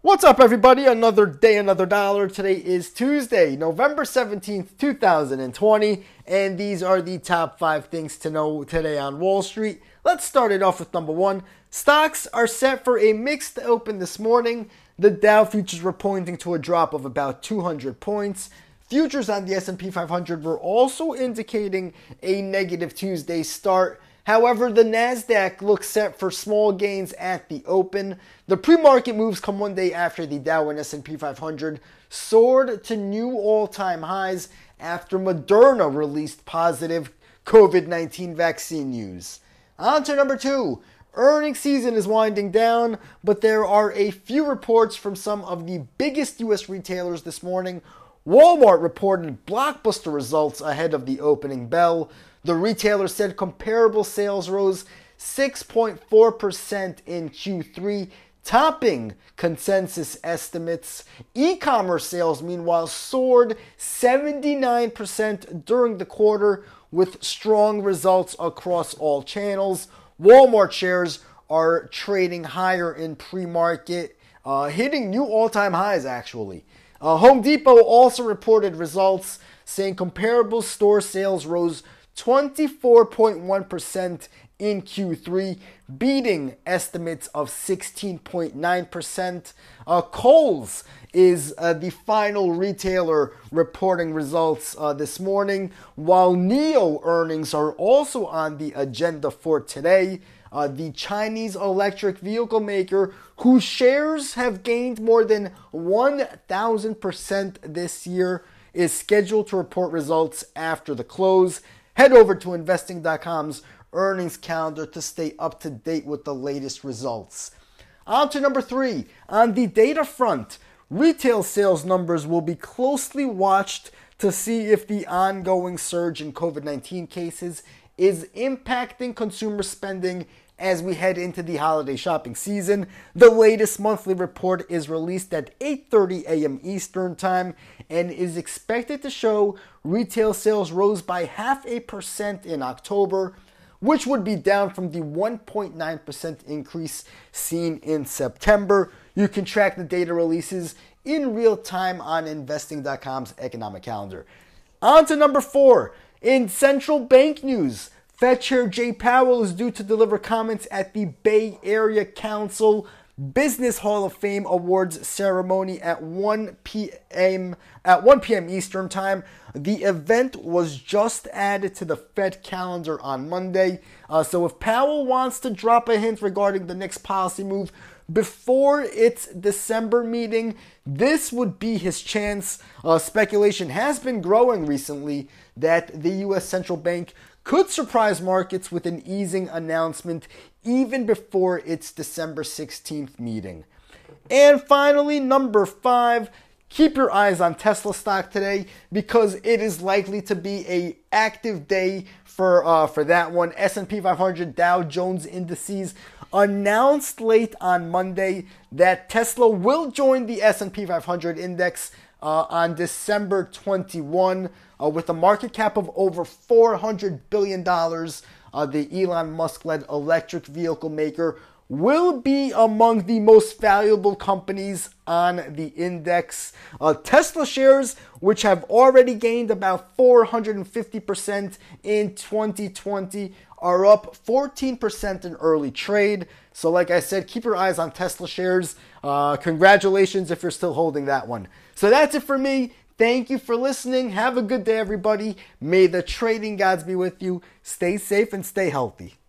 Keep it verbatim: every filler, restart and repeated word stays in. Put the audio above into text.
What's up, everybody? Another day, another dollar. Today is Tuesday, November seventeenth, two thousand twenty, and these are the top five things to know today on Wall Street. Let's start it off with number one. Stocks are set for a mixed open this morning. The Dow futures were pointing to a drop of about two hundred points. Futures on the S and P five hundred were also indicating a negative Tuesday start. However, the Nasdaq looks set for small gains at the open. The pre-market moves come one day after the Dow and S and P five hundred soared to new all-time highs after Moderna released positive COVID nineteen vaccine news. On to number two. Earnings season is winding down, but there are a few reports from some of the biggest U S retailers this morning. Walmart reported blockbuster results ahead of the opening bell. The retailer said comparable sales rose six point four percent in Q three, topping consensus estimates. E-commerce sales, meanwhile, soared seventy-nine percent during the quarter with strong results across all channels. Walmart shares are trading higher in pre-market, uh, hitting new all-time highs, actually. Uh, Home Depot also reported results, saying comparable store sales rose twenty-four point one percent in Q three, beating estimates of sixteen point nine percent. Uh, Kohl's is uh, the final retailer reporting results uh, this morning, while N I O earnings are also on the agenda for today. Uh, the Chinese electric vehicle maker, whose shares have gained more than one thousand percent this year, is scheduled to report results after the close. Head over to investing dot com's earnings calendar to stay up to date with the latest results. On to number three. On the data front, retail sales numbers will be closely watched to see if the ongoing surge in COVID nineteen cases is impacting consumer spending as we head into the holiday shopping season. The latest monthly report is released at eight thirty a.m. Eastern Time and is expected to show retail sales rose by half a percent in October, which would be down from the one point nine percent increase seen in September. You can track the data releases in real time on investing dot com's economic calendar. On to number four. In central bank news, Fed Chair Jay Powell is due to deliver comments at the Bay Area Council Business Hall of Fame Awards ceremony at one p.m. at one p.m. Eastern Time. The event was just added to the Fed calendar on Monday. Uh, so if Powell wants to drop a hint regarding the next policy move before its December meeting, this would be his chance. Uh, speculation has been growing recently that the U S Central Bank could surprise markets with an easing announcement even before its December sixteenth meeting. And finally, number five, keep your eyes on Tesla stock today because it is likely to be an active day for uh, for that one. S and P five hundred, Dow Jones indices announced late on Monday that Tesla will join the S and P five hundred index uh, on December twenty-first uh, with a market cap of over four hundred billion dollars. Uh, the Elon Musk-led electric vehicle maker will be among the most valuable companies on the index. Uh, Tesla shares, which have already gained about four hundred fifty percent in twenty twenty, are up fourteen percent in early trade. So like I said, keep your eyes on Tesla shares. Uh, congratulations if you're still holding that one. So that's it for me. Thank you for listening. Have a good day, everybody. May the trading gods be with you. Stay safe and stay healthy.